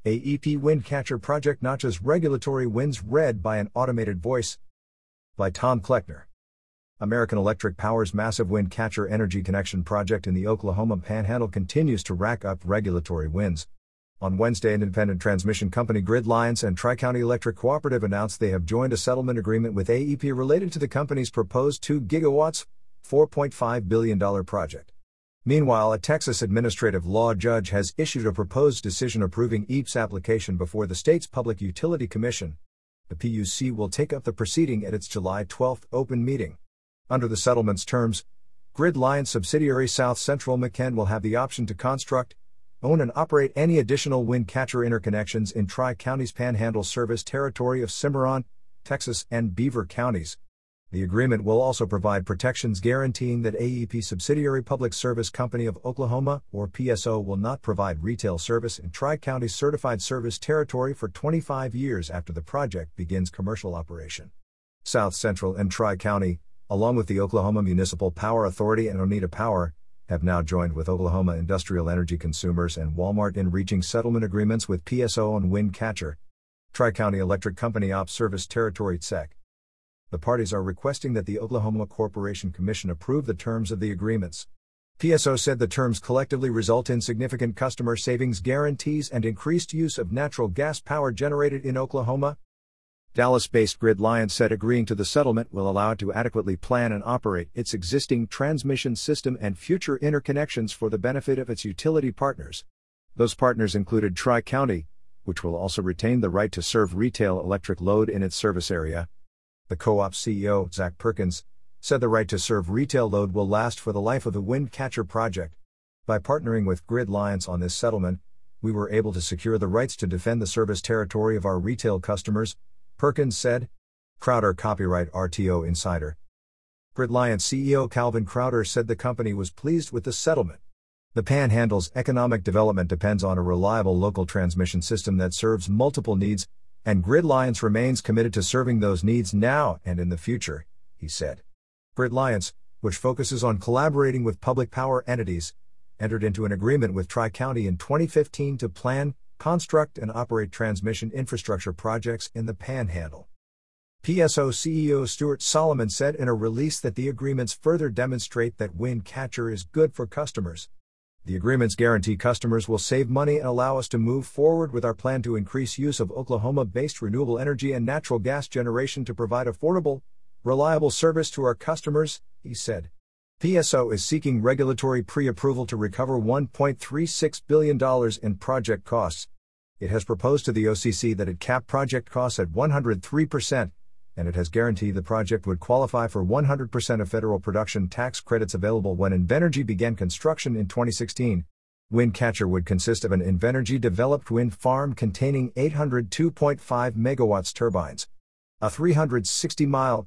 AEP Windcatcher project notches regulatory wins, read by an automated voice. By Tom Kleckner. American Electric Power's massive Windcatcher energy connection project in the Oklahoma Panhandle continues to rack up regulatory wins. On Wednesday, independent transmission company Gridliance and Tri-County Electric Cooperative announced they have joined a settlement agreement with AEP related to the company's proposed 2 gigawatts, $4.5 billion project. Meanwhile, a Texas administrative law judge has issued a proposed decision approving AEP's application before the state's Public Utility Commission. The PUC will take up the proceeding at its July 12 open meeting. Under the settlement's terms, Gridliance subsidiary South Central McKen will have the option to construct, own and operate any additional Windcatcher interconnections in Tri-County's Panhandle service territory of Cimarron, Texas, and Beaver counties. The agreement will also provide protections guaranteeing that AEP subsidiary Public Service Company of Oklahoma, or PSO, will not provide retail service in Tri-County's certified service territory for 25 years after the project begins commercial operation. South Central and Tri-County, along with the Oklahoma Municipal Power Authority and Oneida Power, have now joined with Oklahoma Industrial Energy Consumers and Walmart in reaching settlement agreements with PSO on Windcatcher. Tri-County Electric Company Ops Service Territory TSEC. The parties are requesting that the Oklahoma Corporation Commission approve the terms of the agreements. PSO said the terms collectively result in significant customer savings guarantees and increased use of natural gas power generated in Oklahoma. Dallas-based Gridliance said agreeing to the settlement will allow it to adequately plan and operate its existing transmission system and future interconnections for the benefit of its utility partners. Those partners included Tri-County, which will also retain the right to serve retail electric load in its service area. The co-op CEO, Zach Perkins, said the right to serve retail load will last for the life of the Windcatcher project. By partnering with Gridliance on this settlement, we were able to secure the rights to defend the service territory of our retail customers, Perkins said. Crowder Copyright RTO Insider. Gridliance CEO Calvin Crowder said the company was pleased with the settlement. The Panhandle's economic development depends on a reliable local transmission system that serves multiple needs, and Gridliance remains committed to serving those needs now and in the future, he said. Gridliance, which focuses on collaborating with public power entities, entered into an agreement with Tri-County in 2015 to plan, construct and operate transmission infrastructure projects in the Panhandle. PSO CEO Stuart Solomon said in a release that the agreements further demonstrate that Windcatcher is good for customers. The agreements guarantee customers will save money and allow us to move forward with our plan to increase use of Oklahoma-based renewable energy and natural gas generation to provide affordable, reliable service to our customers, he said. PSO is seeking regulatory pre-approval to recover $1.36 billion in project costs. It has proposed to the OCC that it cap project costs at 103%, and it has guaranteed the project would qualify for 100% of federal production tax credits available when Invenergy began construction in 2016. Windcatcher would consist of an Invenergy-developed wind farm containing 802.5 megawatts turbines. A 360-mile,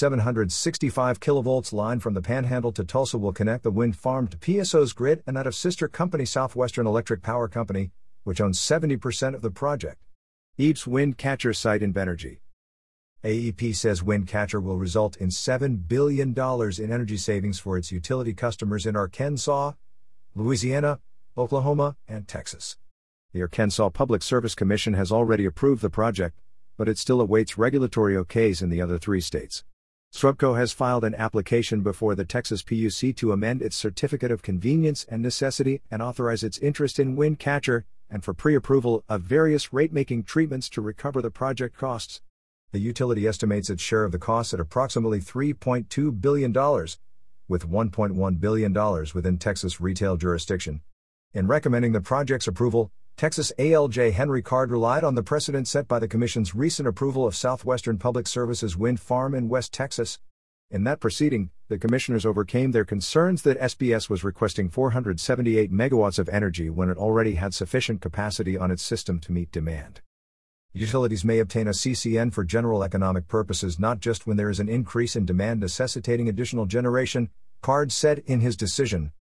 765 kilovolts line from the Panhandle to Tulsa will connect the wind farm to PSO's grid and that of sister company Southwestern Electric Power Company, which owns 70% of the project. AEP's Windcatcher site Invenergy. AEP says Windcatcher will result in $7 billion in energy savings for its utility customers in Arkansas, Louisiana, Oklahoma, and Texas. The Arkansas Public Service Commission has already approved the project, but it still awaits regulatory okays in the other 3 states. SWEPCO has filed an application before the Texas PUC to amend its Certificate of Convenience and Necessity and authorize its interest in Windcatcher, and for pre-approval of various rate-making treatments to recover the project costs. The utility estimates its share of the costs at approximately $3.2 billion, with $1.1 billion within Texas retail jurisdiction. In recommending the project's approval, Texas ALJ Henry Card relied on the precedent set by the Commission's recent approval of Southwestern Public Service's wind farm in West Texas. In that proceeding, the commissioners overcame their concerns that SBS was requesting 478 megawatts of energy when it already had sufficient capacity on its system to meet demand. Utilities may obtain a CCN for general economic purposes, not just when there is an increase in demand necessitating additional generation, Card said in his decision.